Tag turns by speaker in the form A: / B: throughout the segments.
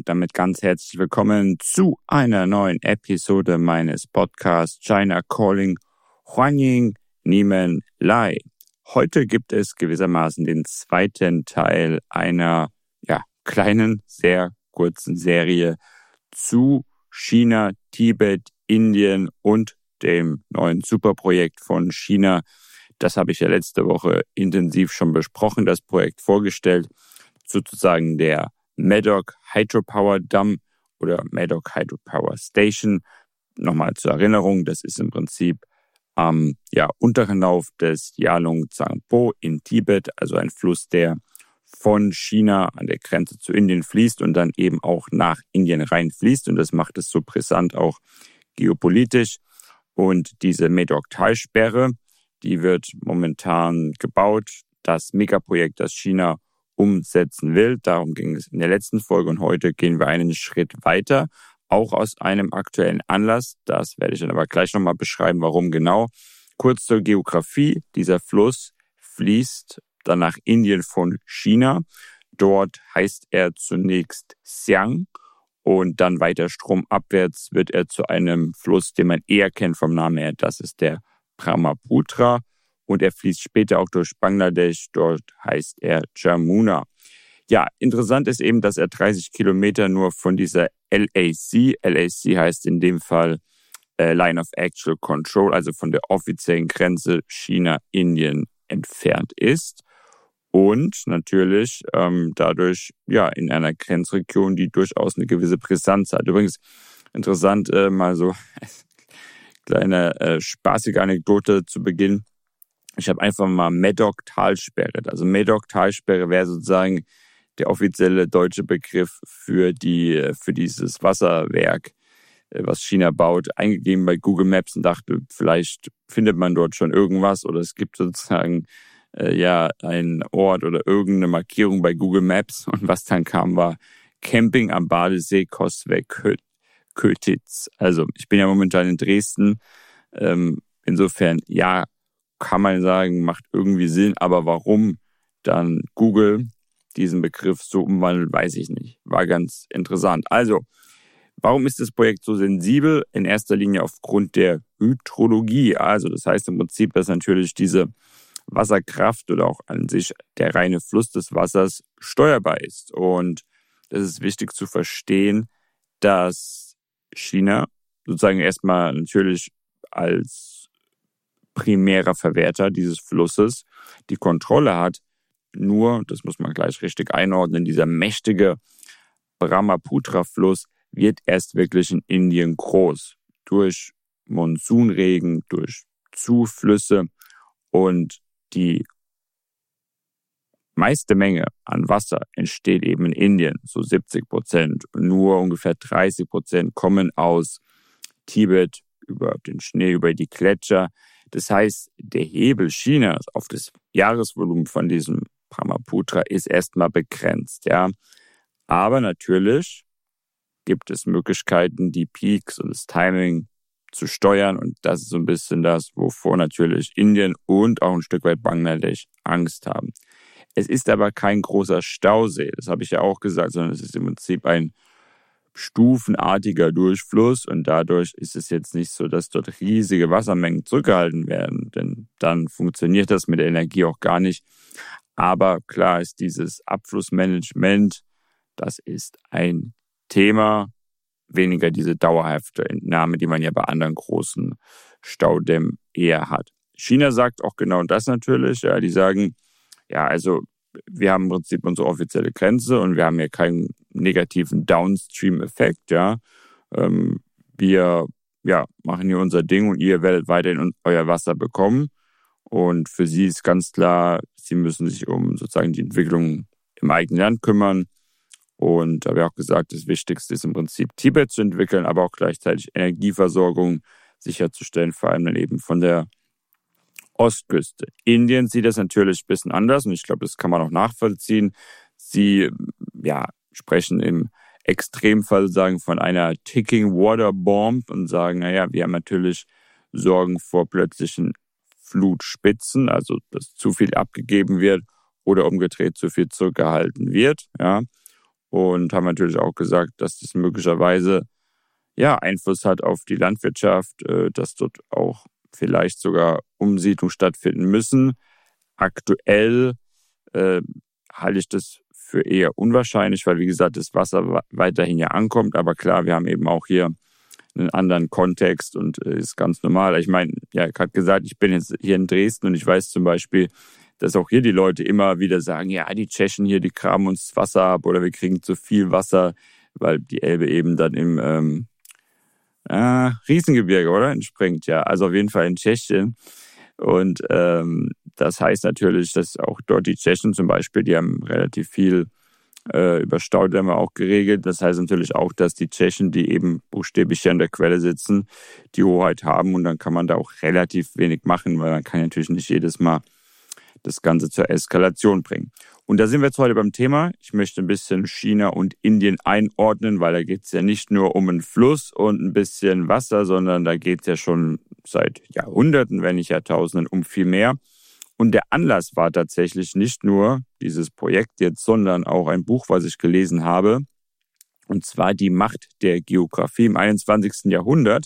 A: und damit ganz herzlich willkommen zu einer neuen Episode meines Podcasts China Calling Huanying Nimen Lai. Heute gibt es gewissermaßen den zweiten Teil einer kleinen, sehr kurzen Serie zu China, Tibet, Indien und dem neuen Superprojekt von China. Das habe ich ja letzte Woche intensiv schon besprochen, das Projekt vorgestellt, sozusagen der Medoc Hydropower Dam oder Medoc Hydropower Station. Nochmal zur Erinnerung, das ist im Prinzip am unteren Lauf des Yalong Tsangpo in Tibet, also ein Fluss, der von China an der Grenze zu Indien fließt und dann eben auch nach Indien reinfließt. Und das macht es so brisant auch geopolitisch. Und diese Medoc-Talsperre, die wird momentan gebaut. Das Megaprojekt, das China umsetzen will. Darum ging es in der letzten Folge und heute gehen wir einen Schritt weiter, auch aus einem aktuellen Anlass. Das werde ich dann aber gleich nochmal beschreiben, warum genau. Kurz zur Geografie. Dieser Fluss fließt dann nach Indien von China. Dort heißt er zunächst Xiang und dann weiter stromabwärts wird er zu einem Fluss, den man eher kennt vom Namen her. Das ist der Brahmaputra und er fließt später auch durch Bangladesch. Dort heißt er Jamuna. Ja, interessant ist eben, dass er 30 Kilometer nur von dieser LAC heißt in dem Fall Line of Actual Control, also von der offiziellen Grenze China-Indien entfernt ist. Und natürlich dadurch in einer Grenzregion, die durchaus eine gewisse Brisanz hat. Übrigens interessant, mal so kleine spaßige Anekdote zu Beginn. Ich habe einfach mal Medoc-Talsperre. Also Medoc-Talsperre wäre sozusagen der offizielle deutsche Begriff für dieses Wasserwerk, was China baut, eingegeben bei Google Maps und dachte, vielleicht findet man dort schon irgendwas oder es gibt sozusagen ein Ort oder irgendeine Markierung bei Google Maps und was dann kam, war Camping am Badesee Kötitz. Also ich bin ja momentan in Dresden. Insofern, kann man sagen, macht irgendwie Sinn, aber warum dann Google diesen Begriff so umwandelt, weiß ich nicht. War ganz interessant. Also, warum ist das Projekt so sensibel? In erster Linie aufgrund der Hydrologie. Also das heißt im Prinzip, dass natürlich diese Wasserkraft oder auch an sich der reine Fluss des Wassers steuerbar ist. Und das ist wichtig zu verstehen, dass China sozusagen erstmal natürlich als primärer Verwerter dieses Flusses die Kontrolle hat. Nur, das muss man gleich richtig einordnen, dieser mächtige Brahmaputra-Fluss wird erst wirklich in Indien groß. Durch Monsunregen, durch Zuflüsse und die meiste Menge an Wasser entsteht eben in Indien, so 70%. Nur ungefähr 30% kommen aus Tibet über den Schnee, über die Gletscher. Das heißt, der Hebel Chinas auf das Jahresvolumen von diesem Brahmaputra ist erstmal begrenzt. Ja. Aber natürlich gibt es Möglichkeiten, die Peaks und das Timing zu steuern. Und das ist so ein bisschen das, wovor natürlich Indien und auch ein Stück weit Bangladesch Angst haben. Es ist aber kein großer Stausee, das habe ich ja auch gesagt, sondern es ist im Prinzip ein stufenartiger Durchfluss. Und dadurch ist es jetzt nicht so, dass dort riesige Wassermengen zurückgehalten werden. Denn dann funktioniert das mit der Energie auch gar nicht. Aber klar ist dieses Abflussmanagement, das ist ein Thema, weniger diese dauerhafte Entnahme, die man ja bei anderen großen Staudämmen eher hat. China sagt auch genau das natürlich. Ja, die sagen, also wir haben im Prinzip unsere offizielle Grenze und wir haben hier keinen negativen Downstream-Effekt. Ja. Wir machen hier unser Ding und ihr werdet weiterhin euer Wasser bekommen. Und für sie ist ganz klar, sie müssen sich um sozusagen die Entwicklung im eigenen Land kümmern. Und da habe ich auch gesagt, das Wichtigste ist im Prinzip Tibet zu entwickeln, aber auch gleichzeitig Energieversorgung sicherzustellen, vor allem dann eben von der Ostküste. Indien sieht das natürlich ein bisschen anders und ich glaube, das kann man auch nachvollziehen. Sie sprechen im Extremfall sagen von einer Ticking Water Bomb und sagen, wir haben natürlich Sorgen vor plötzlichen Flutspitzen, also dass zu viel abgegeben wird oder umgedreht zu viel zurückgehalten wird. Ja. und haben natürlich auch gesagt, dass das möglicherweise Einfluss hat auf die Landwirtschaft, dass dort auch vielleicht sogar Umsiedlungen stattfinden müssen. Aktuell halte ich das für eher unwahrscheinlich, weil, wie gesagt, das Wasser weiterhin ja ankommt. Aber klar, wir haben eben auch hier einen anderen Kontext und ist ganz normal. Ich meine, ich habe gerade gesagt, ich bin jetzt hier in Dresden und ich weiß zum Beispiel, dass auch hier die Leute immer wieder sagen, ja, die Tschechen hier, die graben uns das Wasser ab oder wir kriegen zu viel Wasser, weil die Elbe eben dann im Riesengebirge, oder? Entspringt, ja. Also auf jeden Fall in Tschechien. Und das heißt natürlich, dass auch dort die Tschechen zum Beispiel, die haben relativ viel über Staudämme auch geregelt. Das heißt natürlich auch, dass die Tschechen, die eben buchstäblich hier an der Quelle sitzen, die Hoheit haben. Und dann kann man da auch relativ wenig machen, weil man kann natürlich nicht jedes Mal das Ganze zur Eskalation bringen. Und da sind wir jetzt heute beim Thema. Ich möchte ein bisschen China und Indien einordnen, weil da geht es ja nicht nur um einen Fluss und ein bisschen Wasser, sondern da geht es ja schon seit Jahrhunderten, wenn nicht Jahrtausenden, um viel mehr. Und der Anlass war tatsächlich nicht nur dieses Projekt jetzt, sondern auch ein Buch, was ich gelesen habe, und zwar Die Macht der Geografie im 21. Jahrhundert.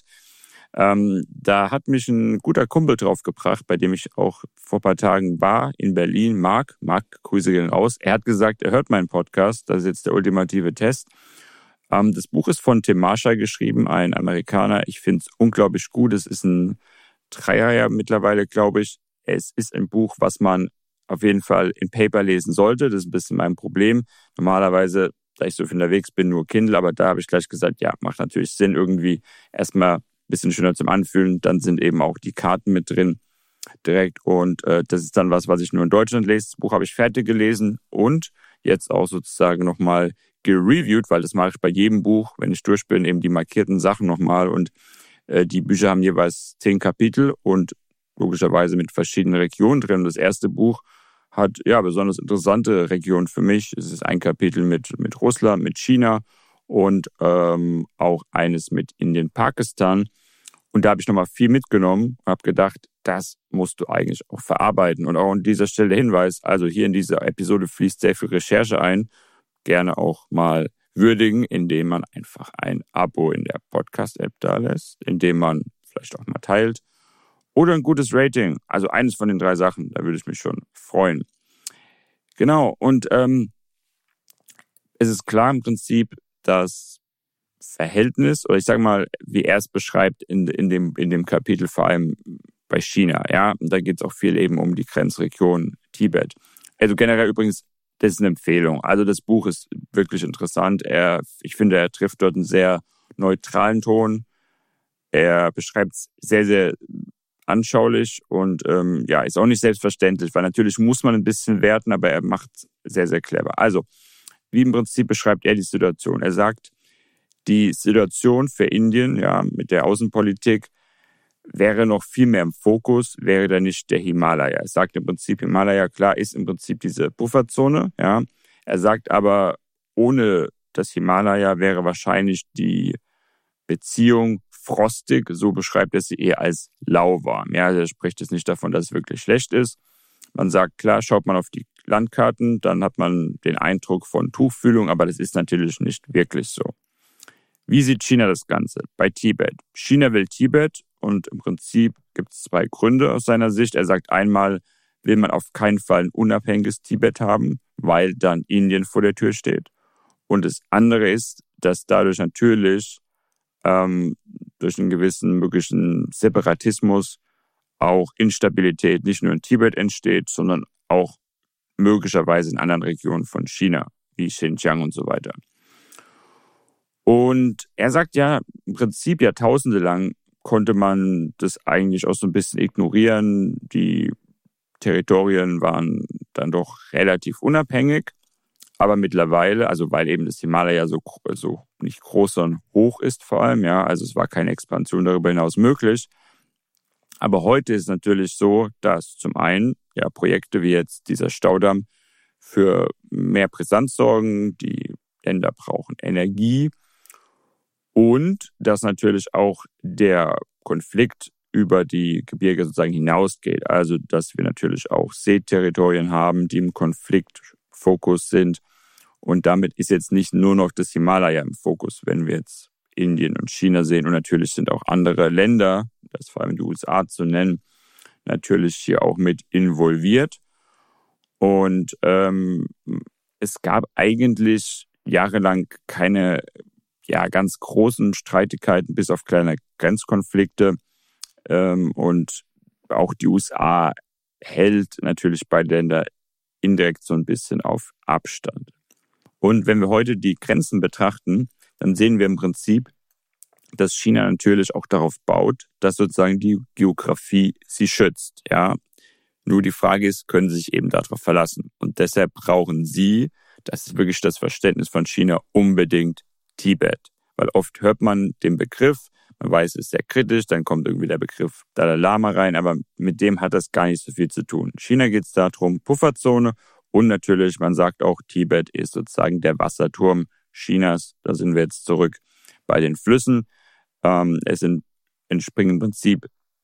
A: Da hat mich ein guter Kumpel drauf gebracht, bei dem ich auch vor ein paar Tagen war, in Berlin, Marc, Grüße gehen raus. Er hat gesagt, er hört meinen Podcast, das ist jetzt der ultimative Test. Das Buch ist von Tim Marshall geschrieben, ein Amerikaner. Ich finde es unglaublich gut. Es ist ein Dreier mittlerweile, glaube ich. Es ist ein Buch, was man auf jeden Fall in Paper lesen sollte. Das ist ein bisschen mein Problem. Normalerweise, da ich so viel unterwegs bin, nur Kindle, aber da habe ich gleich gesagt, ja, macht natürlich Sinn, irgendwie erstmal ein bisschen schöner zum Anfühlen. Dann sind eben auch die Karten mit drin direkt und das ist dann was ich nur in Deutschland lese. Das Buch habe ich fertig gelesen und jetzt auch sozusagen nochmal gereviewt, weil das mache ich bei jedem Buch, wenn ich durch bin, eben die markierten Sachen nochmal und die Bücher haben jeweils 10 Kapitel und logischerweise mit verschiedenen Regionen drin. Das erste Buch hat besonders interessante Regionen für mich. Es ist ein Kapitel mit Russland, mit China und auch eines mit Indien, Pakistan. Und da habe ich nochmal viel mitgenommen und habe gedacht, das musst du eigentlich auch verarbeiten. Und auch an dieser Stelle der Hinweis, also hier in dieser Episode fließt sehr viel Recherche ein. Gerne auch mal würdigen, indem man einfach ein Abo in der Podcast-App da lässt, indem man vielleicht auch mal teilt. Oder ein gutes Rating, also eines von den 3 Sachen, da würde ich mich schon freuen. Genau, und es ist klar im Prinzip, das Verhältnis, oder ich sage mal, wie er es beschreibt in dem Kapitel, vor allem bei China, ja, und da geht es auch viel eben um die Grenzregion Tibet. Also generell übrigens, das ist eine Empfehlung. Also das Buch ist wirklich interessant. Ich finde, er trifft dort einen sehr neutralen Ton. Er beschreibt es sehr, sehr anschaulich und ist auch nicht selbstverständlich, weil natürlich muss man ein bisschen werten, aber er macht es sehr, sehr clever. Also, wie im Prinzip beschreibt er die Situation. Er sagt, die Situation für Indien, mit der Außenpolitik, wäre noch viel mehr im Fokus, wäre da nicht der Himalaya. Er sagt im Prinzip, Himalaya, klar, ist im Prinzip diese Pufferzone, ja. Er sagt aber, ohne das Himalaya wäre wahrscheinlich die Beziehung frostig, so beschreibt er sie eher als lauwarm. Ja, er spricht jetzt nicht davon, dass es wirklich schlecht ist. Man sagt, klar, schaut man auf die Landkarten, dann hat man den Eindruck von Tuchfühlung, aber das ist natürlich nicht wirklich so. Wie sieht China das Ganze? Bei Tibet. China will Tibet und im Prinzip gibt es 2 Gründe aus seiner Sicht. Er sagt einmal, will man auf keinen Fall ein unabhängiges Tibet haben, weil dann Indien vor der Tür steht. Und das andere ist, dass dadurch natürlich durch einen gewissen möglichen Separatismus auch Instabilität nicht nur in Tibet entsteht, sondern auch möglicherweise in anderen Regionen von China, wie Xinjiang und so weiter. Und er sagt im Prinzip Jahrtausende lang konnte man das eigentlich auch so ein bisschen ignorieren. Die Territorien waren dann doch relativ unabhängig. Aber mittlerweile, also weil eben das Himalaya so nicht groß, sondern hoch ist vor allem, also es war keine Expansion darüber hinaus möglich. Aber heute ist es natürlich so, dass zum einen Projekte wie jetzt dieser Staudamm für mehr Brisanz sorgen, die Länder brauchen Energie und dass natürlich auch der Konflikt über die Gebirge sozusagen hinausgeht. Also dass wir natürlich auch Seeterritorien haben, die im Konfliktfokus sind Und damit ist jetzt nicht nur noch das Himalaya im Fokus, wenn wir jetzt Indien und China sehen. Und natürlich sind auch andere Länder, das ist vor allem die USA zu nennen, natürlich hier auch mit involviert. Und es gab eigentlich jahrelang keine ganz großen Streitigkeiten, bis auf kleine Grenzkonflikte. Und auch die USA hält natürlich beide Länder indirekt so ein bisschen auf Abstand. Und wenn wir heute die Grenzen betrachten, dann sehen wir im Prinzip, dass China natürlich auch darauf baut, dass sozusagen die Geografie sie schützt. Ja. Nur die Frage ist, können sie sich eben darauf verlassen? Und deshalb brauchen sie, das ist wirklich das Verständnis von China, unbedingt Tibet. Weil oft hört man den Begriff, man weiß, es ist sehr kritisch, dann kommt irgendwie der Begriff Dalai Lama rein, aber mit dem hat das gar nicht so viel zu tun. China geht es darum, Pufferzone und natürlich, man sagt auch, Tibet ist sozusagen der Wasserturm Chinas. Da sind wir jetzt zurück bei den Flüssen. Es entspringen im Prinzip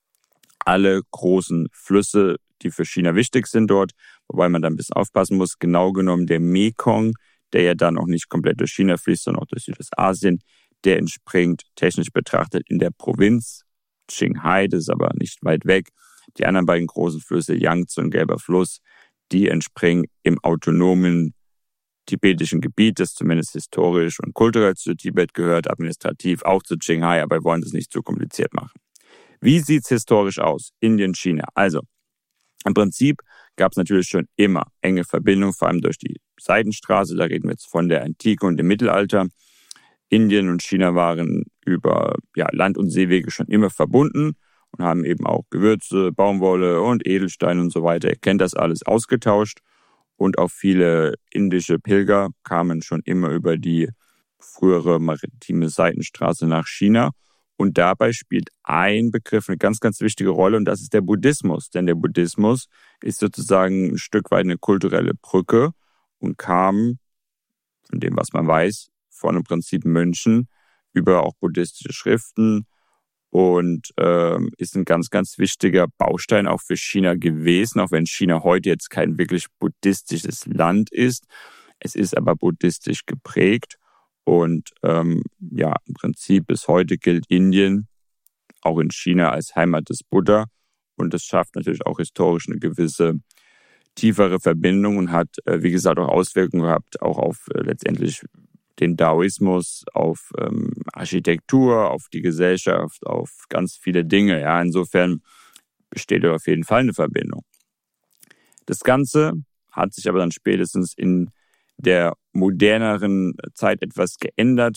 A: alle großen Flüsse, die für China wichtig sind dort, wobei man da ein bisschen aufpassen muss. Genau genommen der Mekong, der ja dann auch nicht komplett durch China fließt, sondern auch durch Südostasien, der entspringt technisch betrachtet in der Provinz Qinghai, das ist aber nicht weit weg. Die anderen beiden großen Flüsse, Yangtze und Gelber Fluss, die entspringen im autonomen tibetischen Gebiet, das zumindest historisch und kulturell zu Tibet gehört, administrativ auch zu Qinghai, aber wir wollen das nicht zu kompliziert machen. Wie sieht es historisch aus? Indien, China. Also, im Prinzip gab es natürlich schon immer enge Verbindungen, vor allem durch die Seidenstraße. Da reden wir jetzt von der Antike und dem Mittelalter. Indien und China waren über Land- und Seewege schon immer verbunden und haben eben auch Gewürze, Baumwolle und Edelsteine und so weiter. Ihr kennt das alles, ausgetauscht. Und auch viele indische Pilger kamen schon immer über die frühere maritime Seidenstraße nach China. Und dabei spielt ein Begriff eine ganz, ganz wichtige Rolle und das ist der Buddhismus. Denn der Buddhismus ist sozusagen ein Stück weit eine kulturelle Brücke und kam, von dem, was man weiß, von im Prinzip Mönchen über auch buddhistische Schriften und ist ein ganz, ganz wichtiger Baustein auch für China gewesen, auch wenn China heute jetzt kein wirklich buddhistisches Land ist. Es ist aber buddhistisch geprägt. Und im Prinzip bis heute gilt Indien auch in China als Heimat des Buddha. Und das schafft natürlich auch historisch eine gewisse tiefere Verbindung und hat, wie gesagt, auch Auswirkungen gehabt, auch auf letztendlich den Daoismus, auf Architektur, auf die Gesellschaft, auf ganz viele Dinge. Ja, insofern besteht auf jeden Fall eine Verbindung. Das Ganze hat sich aber dann spätestens in der moderneren Zeit etwas geändert.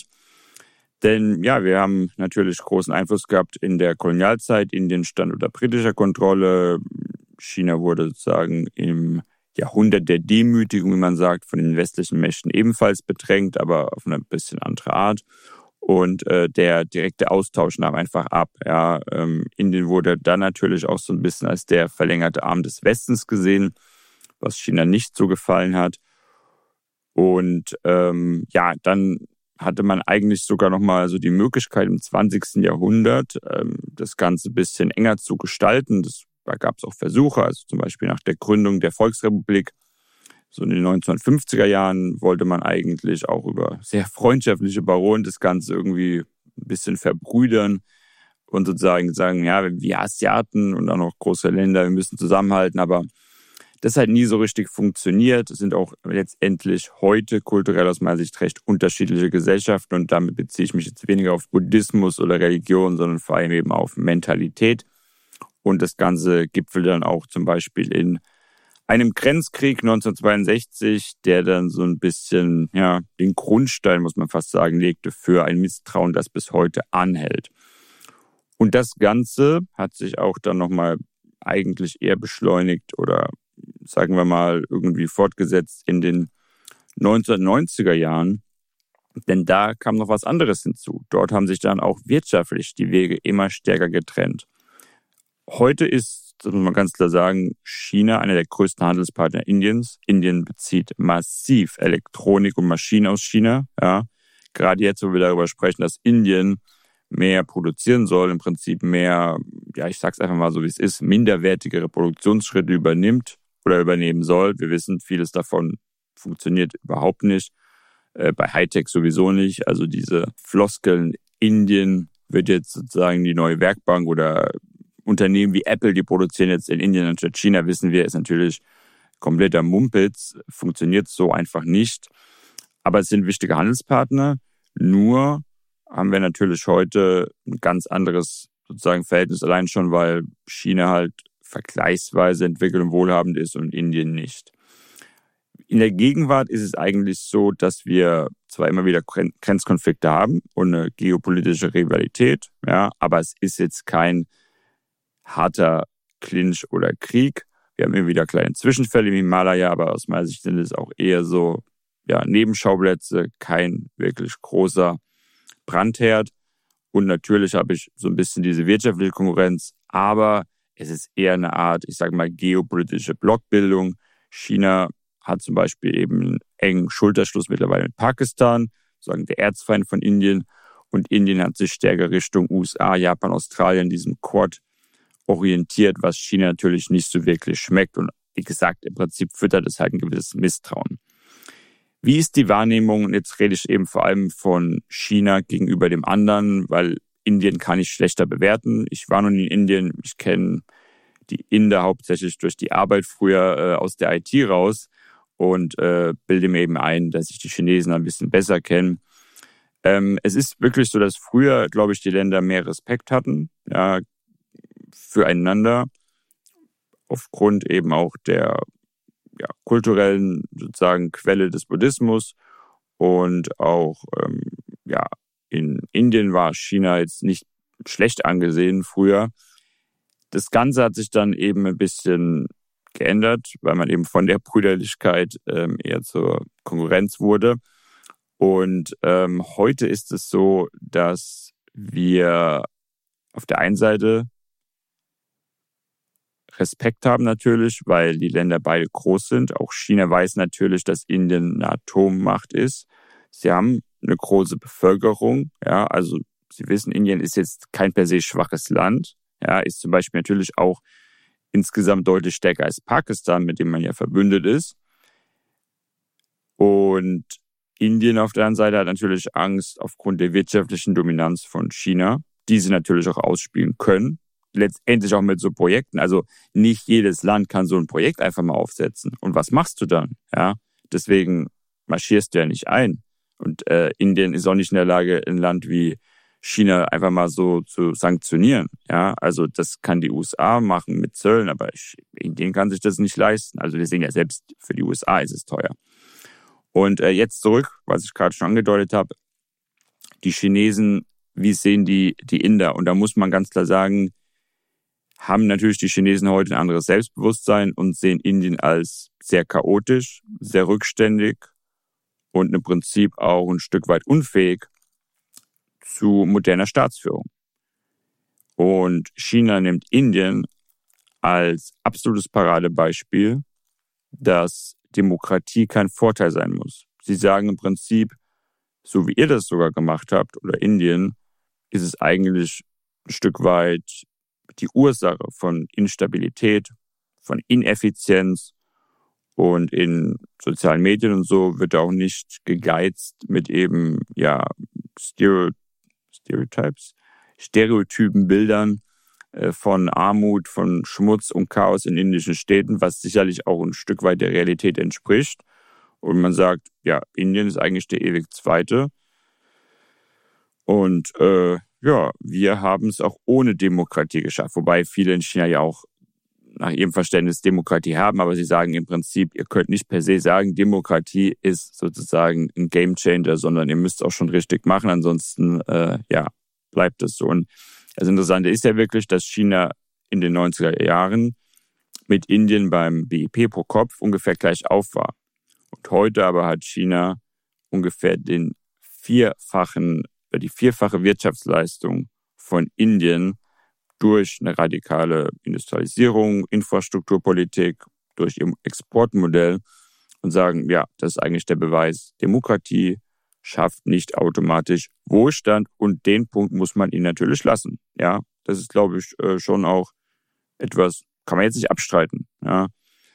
A: Denn wir haben natürlich großen Einfluss gehabt in der Kolonialzeit. Indien stand unter britischer Kontrolle. China wurde sozusagen im Jahrhundert der Demütigung, wie man sagt, von den westlichen Mächten ebenfalls bedrängt, aber auf eine bisschen andere Art. Und der direkte Austausch nahm einfach ab. Ja. Indien wurde dann natürlich auch so ein bisschen als der verlängerte Arm des Westens gesehen, was China nicht so gefallen hat. Und dann hatte man eigentlich sogar nochmal so die Möglichkeit im 20. Jahrhundert das Ganze ein bisschen enger zu gestalten. Da gab es auch Versuche, also zum Beispiel nach der Gründung der Volksrepublik, so in den 1950er Jahren wollte man eigentlich auch über sehr freundschaftliche Baronen das Ganze irgendwie ein bisschen verbrüdern und sozusagen sagen, wir Asiaten und auch noch große Länder, wir müssen zusammenhalten, aber das hat nie so richtig funktioniert. Es sind auch letztendlich heute kulturell aus meiner Sicht recht unterschiedliche Gesellschaften und damit beziehe ich mich jetzt weniger auf Buddhismus oder Religion, sondern vor allem eben auf Mentalität. Und das Ganze gipfelt dann auch zum Beispiel in einem Grenzkrieg 1962, der dann so ein bisschen den Grundstein, muss man fast sagen, legte für ein Misstrauen, das bis heute anhält. Und das Ganze hat sich auch dann nochmal eigentlich eher beschleunigt oder sagen wir mal irgendwie fortgesetzt in den 1990er Jahren, denn da kam noch was anderes hinzu. Dort haben sich dann auch wirtschaftlich die Wege immer stärker getrennt. Heute ist, das muss man ganz klar sagen, China einer der größten Handelspartner Indiens. Indien bezieht massiv Elektronik und Maschinen aus China. Ja. Gerade jetzt, wo wir darüber sprechen, dass Indien mehr produzieren soll, im Prinzip mehr, ich sag's einfach mal so, wie es ist, minderwertigere Produktionsschritte übernehmen soll. Wir wissen, vieles davon funktioniert überhaupt nicht. bei Hightech sowieso nicht. Also diese Floskeln, Indien wird jetzt sozusagen die neue Werkbank oder Unternehmen wie Apple, die produzieren jetzt in Indien anstatt China, wissen wir, ist natürlich kompletter Mumpitz, funktioniert so einfach nicht. Aber es sind wichtige Handelspartner. Nur haben wir natürlich heute ein ganz anderes sozusagen Verhältnis, allein schon, weil China halt vergleichsweise entwickelt und wohlhabend ist und Indien nicht. In der Gegenwart ist es eigentlich so, dass wir zwar immer wieder Grenzkonflikte haben und eine geopolitische Rivalität, ja, aber es ist jetzt kein harter Clinch oder Krieg. Wir haben immer wieder kleine Zwischenfälle im Himalaya, aber aus meiner Sicht sind es auch eher so Nebenschauplätze, kein wirklich großer Brandherd. Und natürlich habe ich so ein bisschen diese wirtschaftliche Konkurrenz, aber es ist eher eine Art, ich sage mal, geopolitische Blockbildung. China hat zum Beispiel eben einen engen Schulterschluss mittlerweile mit Pakistan, sozusagen der Erzfeind von Indien. Und Indien hat sich stärker Richtung USA, Japan, Australien, diesem Quad orientiert, was China natürlich nicht so wirklich schmeckt. Und wie gesagt, im Prinzip füttert es halt ein gewisses Misstrauen. Wie ist die Wahrnehmung? Und jetzt rede ich eben vor allem von China gegenüber dem anderen, weil Indien kann ich schlechter bewerten. Ich war noch nie in Indien. Ich kenne die Inder hauptsächlich durch die Arbeit früher aus der IT raus und bilde mir eben ein, dass ich die Chinesen ein bisschen besser kenne. Es ist wirklich so, dass früher, glaube ich, die Länder mehr Respekt hatten, ja, füreinander, aufgrund eben auch der kulturellen sozusagen Quelle des Buddhismus. Und auch in Indien war China jetzt nicht schlecht angesehen früher. Das Ganze hat sich dann eben ein bisschen geändert, weil man eben von der Brüderlichkeit eher zur Konkurrenz wurde. Und heute ist es so, dass wir auf der einen Seite Respekt haben natürlich, weil die Länder beide groß sind. Auch China weiß natürlich, dass Indien eine Atommacht ist. Sie haben eine große Bevölkerung. Ja, also Sie wissen, Indien ist jetzt kein per se schwaches Land. Ja, ist zum Beispiel natürlich auch insgesamt deutlich stärker als Pakistan, mit dem man ja verbündet ist. Und Indien auf der anderen Seite hat natürlich Angst aufgrund der wirtschaftlichen Dominanz von China, die sie natürlich auch ausspielen können. Letztendlich auch mit so Projekten. Also nicht jedes Land kann so ein Projekt einfach mal aufsetzen. Und was machst du dann? Ja, deswegen marschierst du ja nicht ein. Und Indien ist auch nicht in der Lage, ein Land wie China einfach mal so zu sanktionieren. Ja, also das kann die USA machen mit Zöllen, aber Indien kann sich das nicht leisten. Also wir sehen ja, selbst für die USA ist es teuer. Und jetzt zurück, was ich gerade schon angedeutet habe, die Chinesen, wie sehen die Inder? Und da muss man ganz klar sagen, haben natürlich die Chinesen heute ein anderes Selbstbewusstsein und sehen Indien als sehr chaotisch, sehr rückständig und im Prinzip auch ein Stück weit unfähig zu moderner Staatsführung. Und China nimmt Indien als absolutes Paradebeispiel, dass Demokratie kein Vorteil sein muss. Sie sagen im Prinzip, so wie ihr das sogar gemacht habt, oder Indien, ist es eigentlich ein Stück weit die Ursache von Instabilität, von Ineffizienz, und in sozialen Medien und so wird auch nicht gegeizt mit eben stereotypen Bildern von Armut, von Schmutz und Chaos in indischen Städten, was sicherlich auch ein Stück weit der Realität entspricht. Und man sagt, ja, Indien ist eigentlich der ewig Zweite. Und wir haben es auch ohne Demokratie geschafft. Wobei viele in China ja auch nach ihrem Verständnis Demokratie haben, aber sie sagen im Prinzip, ihr könnt nicht per se sagen, Demokratie ist sozusagen ein Gamechanger, sondern ihr müsst es auch schon richtig machen, ansonsten bleibt es so. Und das Interessante ist ja wirklich, dass China in den 90er Jahren mit Indien beim BIP pro Kopf ungefähr gleich auf war. Und heute aber hat China ungefähr die vierfache Wirtschaftsleistung von Indien durch eine radikale Industrialisierung, Infrastrukturpolitik, durch ihr Exportmodell und sagen, ja, das ist eigentlich der Beweis, Demokratie schafft nicht automatisch Wohlstand und den Punkt muss man ihnen natürlich lassen. Ja, das ist, glaube ich, schon auch etwas, kann man jetzt nicht abstreiten. Ja.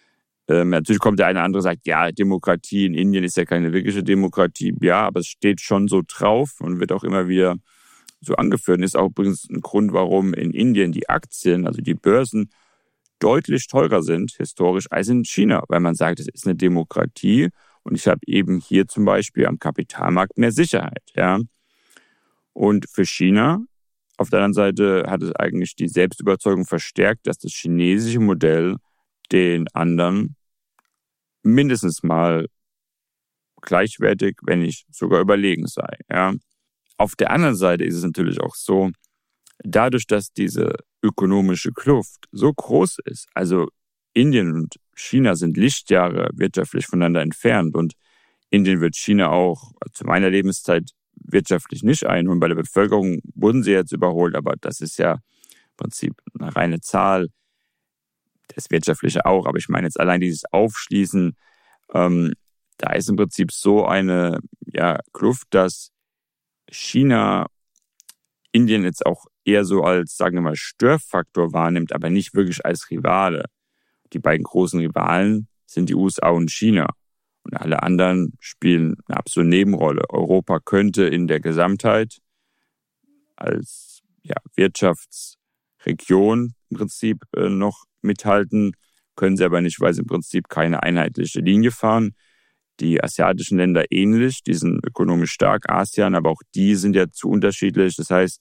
A: Natürlich kommt der eine oder andere, sagt, ja, Demokratie in Indien ist ja keine wirkliche Demokratie. Ja, aber es steht schon so drauf und wird auch immer wieder so angeführt. Und ist auch übrigens ein Grund, warum in Indien die Aktien, also die Börsen, deutlich teurer sind, historisch, als in China. Weil man sagt, es ist eine Demokratie und ich habe eben hier zum Beispiel am Kapitalmarkt mehr Sicherheit. Ja. Und für China, auf der anderen Seite, hat es eigentlich die Selbstüberzeugung verstärkt, dass das chinesische Modell den anderen mindestens mal gleichwertig, wenn nicht sogar überlegen sei. Ja. Auf der anderen Seite ist es natürlich auch so, dadurch, dass diese ökonomische Kluft so groß ist, also Indien und China sind Lichtjahre wirtschaftlich voneinander entfernt und Indien wird China auch zu meiner Lebenszeit wirtschaftlich nicht einholen. Bei der Bevölkerung wurden sie jetzt überholt, aber das ist ja im Prinzip eine reine Zahl. Das Wirtschaftliche auch, aber ich meine jetzt allein dieses Aufschließen, da ist im Prinzip so eine Kluft, dass China Indien jetzt auch eher so als, sagen wir mal, Störfaktor wahrnimmt, aber nicht wirklich als Rivale. Die beiden großen Rivalen sind die USA und China. Und alle anderen spielen eine absolute Nebenrolle. Europa könnte in der Gesamtheit als Wirtschaftsregion im Prinzip noch mithalten, können sie aber nicht, weil sie im Prinzip keine einheitliche Linie fahren. Die asiatischen Länder ähnlich, die sind ökonomisch stark, ASEAN, aber auch die sind ja zu unterschiedlich. Das heißt,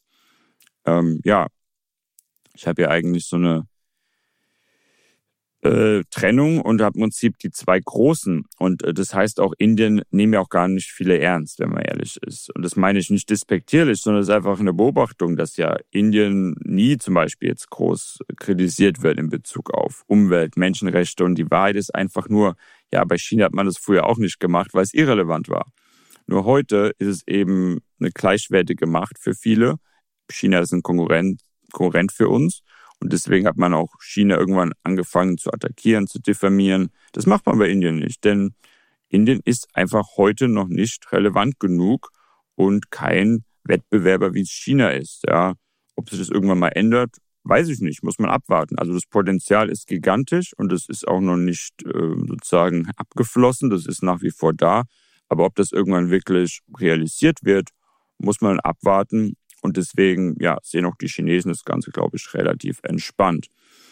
A: ich habe ja eigentlich so eine Trennung und habe im Prinzip die zwei großen. Und das heißt auch, Indien nehmen ja auch gar nicht viele ernst, wenn man ehrlich ist. Und das meine ich nicht despektierlich, sondern es ist einfach eine Beobachtung, dass ja Indien nie zum Beispiel jetzt groß kritisiert wird in Bezug auf Umwelt, Menschenrechte. Und die Wahrheit ist einfach nur, ja, bei China hat man das früher auch nicht gemacht, weil es irrelevant war. Nur heute ist es eben eine gleichwertige Macht für viele. China ist ein Konkurrent für uns. Und deswegen hat man auch China irgendwann angefangen zu attackieren, zu diffamieren. Das macht man bei Indien nicht, denn Indien ist einfach heute noch nicht relevant genug und kein Wettbewerber, wie es China ist. Ja. Ob sich das irgendwann mal ändert, weiß ich nicht, muss man abwarten. Also das Potenzial ist gigantisch und es ist auch noch nicht sozusagen abgeflossen, das ist nach wie vor da. Aber ob das irgendwann wirklich realisiert wird, muss man abwarten. Und deswegen sehen auch die Chinesen das Ganze, glaube ich, relativ entspannt.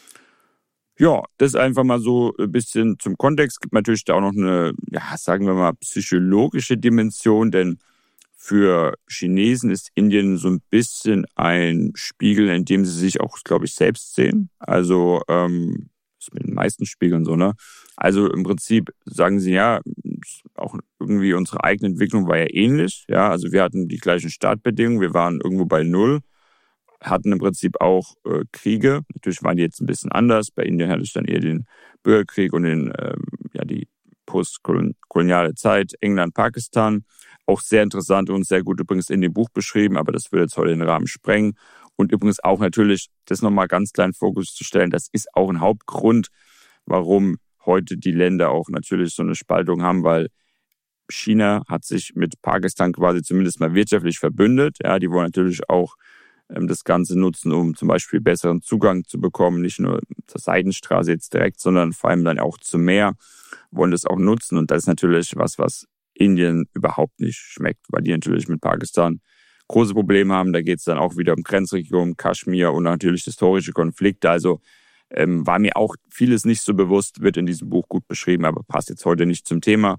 A: Ja, das ist einfach mal so ein bisschen zum Kontext. Es gibt natürlich da auch noch eine, sagen wir mal, psychologische Dimension, denn für Chinesen ist Indien so ein bisschen ein Spiegel, in dem sie sich auch, glaube ich, selbst sehen. Also ist mit den meisten Spiegeln so, ne? Also im Prinzip sagen sie, auch irgendwie unsere eigene Entwicklung war ja ähnlich. Ja, also wir hatten die gleichen Startbedingungen, wir waren irgendwo bei Null, hatten im Prinzip auch Kriege. Natürlich waren die jetzt ein bisschen anders. Bei Indien hatte ich dann eher den Bürgerkrieg und die postkoloniale Zeit, England, Pakistan. Auch sehr interessant und sehr gut übrigens in dem Buch beschrieben, aber das würde jetzt heute den Rahmen sprengen. Und übrigens auch natürlich, das nochmal ganz kleinen Fokus zu stellen, das ist auch ein Hauptgrund, warum heute die Länder auch natürlich so eine Spaltung haben, weil China hat sich mit Pakistan quasi zumindest mal wirtschaftlich verbündet. Ja, die wollen natürlich auch das Ganze nutzen, um zum Beispiel besseren Zugang zu bekommen, nicht nur zur Seidenstraße jetzt direkt, sondern vor allem dann auch zum Meer, wollen das auch nutzen. Und das ist natürlich was Indien überhaupt nicht schmeckt, weil die natürlich mit Pakistan große Probleme haben. Da geht es dann auch wieder um Grenzregionen, Kaschmir und natürlich historische Konflikte. Also war mir auch vieles nicht so bewusst, wird in diesem Buch gut beschrieben, aber passt jetzt heute nicht zum Thema.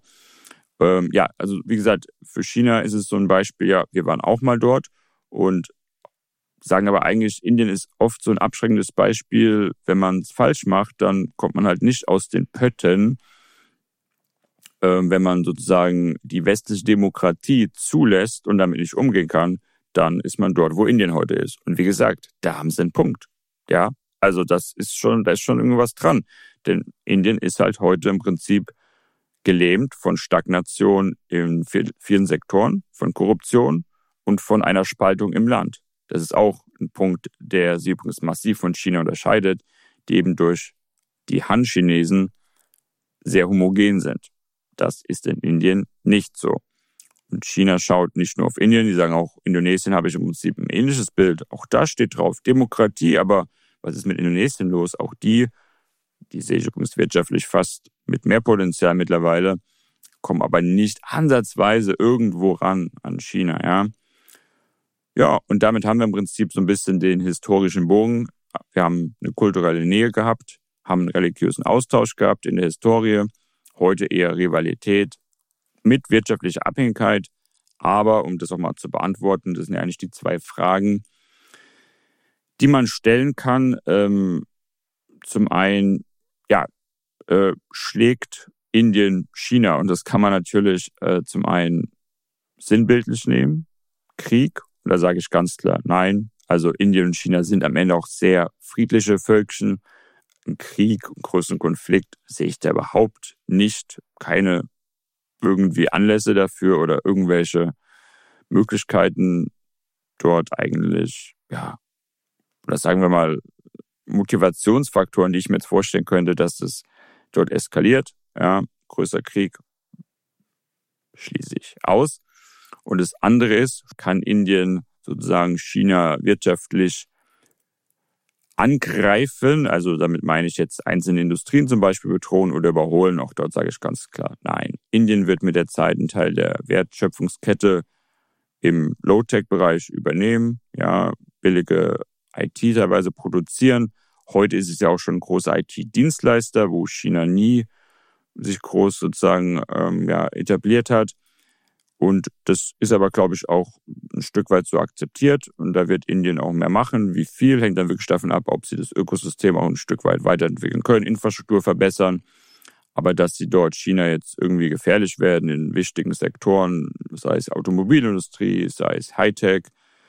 A: Also wie gesagt, für China ist es so ein Beispiel, wir waren auch mal dort und sagen aber eigentlich, Indien ist oft so ein abschreckendes Beispiel. Wenn man es falsch macht, dann kommt man halt nicht aus den Pötten. Wenn man sozusagen die westliche Demokratie zulässt und damit nicht umgehen kann, dann ist man dort, wo Indien heute ist. Und wie gesagt, da haben sie einen Punkt. Ja, also da ist schon irgendwas dran. Denn Indien ist halt heute im Prinzip gelähmt von Stagnation in vielen Sektoren, von Korruption und von einer Spaltung im Land. Das ist auch ein Punkt, der sie übrigens massiv von China unterscheidet, die eben durch die Han-Chinesen sehr homogen sind. Das ist in Indien nicht so. Und China schaut nicht nur auf Indien, die sagen auch, Indonesien habe ich im Prinzip ein ähnliches Bild. Auch da steht drauf Demokratie, aber was ist mit Indonesien los? Auch die Die sehe ich übrigens wirtschaftlich fast mit mehr Potenzial mittlerweile, kommen aber nicht ansatzweise irgendwo ran an China, ja. Ja, und damit haben wir im Prinzip so ein bisschen den historischen Bogen. Wir haben eine kulturelle Nähe gehabt, haben einen religiösen Austausch gehabt in der Historie, heute eher Rivalität mit wirtschaftlicher Abhängigkeit. Aber um das auch mal zu beantworten, das sind ja eigentlich die zwei Fragen, die man stellen kann. Zum einen, schlägt Indien China? Und das kann man natürlich zum einen sinnbildlich nehmen, Krieg. Und da sage ich ganz klar, nein. Also Indien und China sind am Ende auch sehr friedliche Völkchen. Ein Krieg, einen größeren Konflikt sehe ich da überhaupt nicht. Keine irgendwie Anlässe dafür oder irgendwelche Möglichkeiten dort eigentlich, oder sagen wir mal, Motivationsfaktoren, die ich mir jetzt vorstellen könnte, dass es dort eskaliert. Ja, größer Krieg schließe ich aus. Und das andere ist, kann Indien sozusagen China wirtschaftlich angreifen, also damit meine ich jetzt einzelne Industrien zum Beispiel bedrohen oder überholen. Auch dort sage ich ganz klar, nein. Indien wird mit der Zeit einen Teil der Wertschöpfungskette im Low-Tech-Bereich übernehmen, ja, billige IT teilweise produzieren. Heute ist es ja auch schon ein großer IT-Dienstleister, wo China nie sich groß sozusagen etabliert hat. Und das ist aber, glaube ich, auch ein Stück weit so akzeptiert. Und da wird Indien auch mehr machen. Wie viel, hängt dann wirklich davon ab, ob sie das Ökosystem auch ein Stück weit weiterentwickeln können, Infrastruktur verbessern. Aber dass sie dort China jetzt irgendwie gefährlich werden in wichtigen Sektoren, sei es Automobilindustrie, sei es Hightech,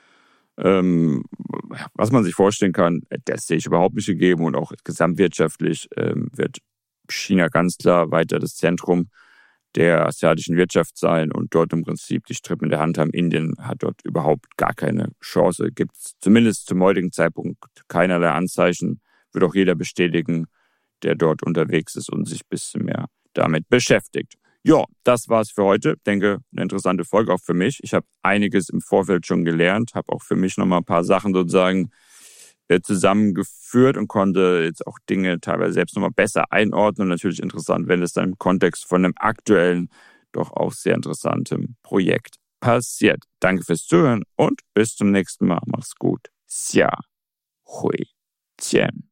A: was man sich vorstellen kann, das sehe ich überhaupt nicht gegeben. Und auch gesamtwirtschaftlich wird China ganz klar weiter das Zentrum der asiatischen Wirtschaft sein und dort im Prinzip die Strippen in der Hand haben. Indien hat dort überhaupt gar keine Chance. Gibt es zumindest zum heutigen Zeitpunkt keinerlei Anzeichen. Wird auch jeder bestätigen, der dort unterwegs ist und sich ein bisschen mehr damit beschäftigt. Ja, das war's für heute. Ich denke, eine interessante Folge auch für mich. Ich habe einiges im Vorfeld schon gelernt, habe auch für mich nochmal ein paar Sachen sozusagen zusammengeführt und konnte jetzt auch Dinge teilweise selbst nochmal besser einordnen. Und natürlich interessant, wenn es dann im Kontext von einem aktuellen, doch auch sehr interessantem Projekt passiert. Danke fürs Zuhören und bis zum nächsten Mal. Mach's gut. Xia Hui Tian.